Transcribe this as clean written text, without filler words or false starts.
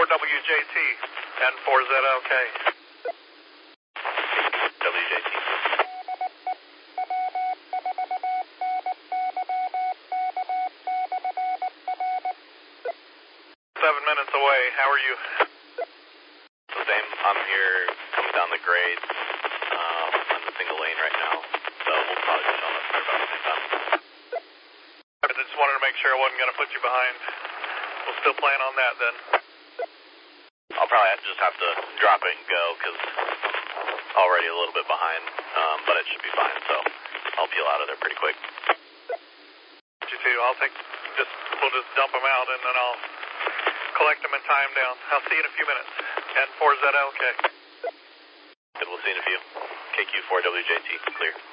KQ4WJT, N4ZLK. WJT. 7 minutes away, how are you? The same, I'm here coming down the grade. I'm in the single lane right now, so we'll probably be on the third about the same time. I just wanted to make sure I wasn't going to put you behind. We'll still plan on that then. I'll probably just have to drop it and go because I'm already a little bit behind, but it should be fine, so I'll peel out of there pretty quick. You too, we'll just dump them out and then I'll collect them and tie them down. I'll see you in a few minutes. N4ZLK. Good, we'll see you in a few. KQ4WJT, clear.